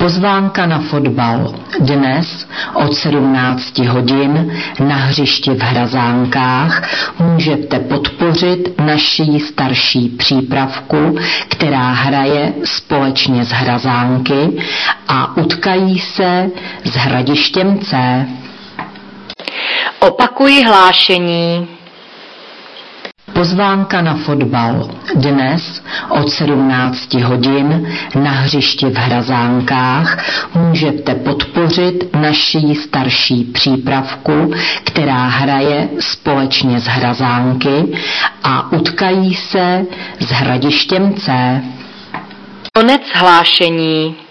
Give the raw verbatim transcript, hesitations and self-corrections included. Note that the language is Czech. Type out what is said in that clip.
Pozvánka na fotbal dnes od sedmnácti hodin na hřišti v Hrazánkách můžete podpořit naší starší přípravku, která hraje společně s Hrazánky a utkají se s Hradištěm C. Opakuji hlášení. Pozvánka na fotbal dnes od sedmnácti hodin na hřišti v Hrazánkách můžete podpořit naší starší přípravku, která hraje společně s Hrazánky a utkají se s Hradištěm C. Konec hlášení.